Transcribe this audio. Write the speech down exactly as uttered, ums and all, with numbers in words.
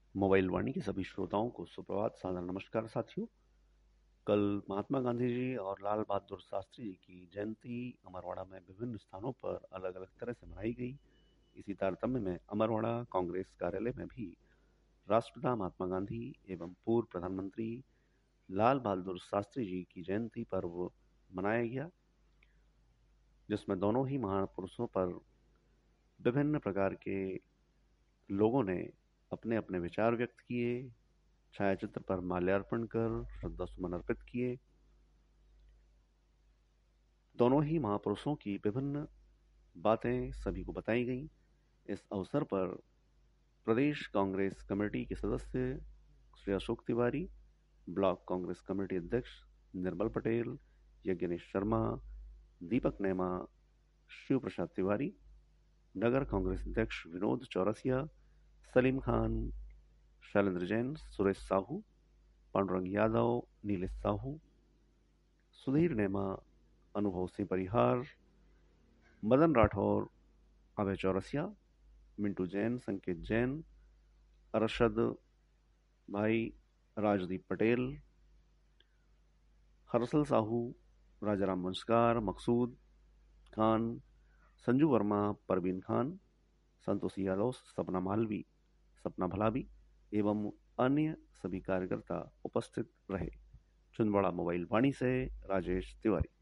Mobile वाणी के सभी श्रोताओं को सुप्रभात, सादर नमस्कार साथियों। कल महात्मा गांधी जी और लाल बहादुर शास्त्री जी की जयंती अमरवाड़ा में विभिन्न स्थानों पर अलग अलग तरह से मनाई गई। इसी तारतम्य में अमरवाड़ा कांग्रेस कार्यालय में भी राष्ट्रपिता महात्मा गांधी एवं पूर्व प्रधानमंत्री लाल बहादुर शास्त्री जी की जयंती पर्व मनाया गया, जिसमें दोनों ही महापुरुषों पर विभिन्न प्रकार के लोगों ने अपने अपने विचार व्यक्त किए, छायाचित्र पर माल्यार्पण कर श्रद्धा सुमन अर्पित किए। दोनों ही महापुरुषों की विभिन्न बातें सभी को बताई गईं। इस अवसर पर प्रदेश कांग्रेस कमेटी के सदस्य श्री अशोक तिवारी, ब्लॉक कांग्रेस कमेटी अध्यक्ष निर्मल पटेल, यज्ञनेश शर्मा, दीपक नेमा, शिव प्रसाद तिवारी, नगर कांग्रेस अध्यक्ष विनोद चौरसिया, सलीम खान, शैलेंद्र जैन, सुरेश साहू, पांडुरंग यादव, नीलेश साहू, सुधीर नेमा, अनुभव सिंह परिहार, मदन राठौर, अभय चौरसिया, मिंटू जैन, संकेत जैन, अरशद भाई, राजदीप पटेल, हरसल साहू, राजाराम वंशकार, मकसूद खान, संजू वर्मा, परवीन खान, संतोषी यादव, सपना मालवी, सपना भलावी एवं अन्य सभी कार्यकर्ता उपस्थित रहे। छिंदवाड़ा मोबाइल वाणी से राजेश तिवारी।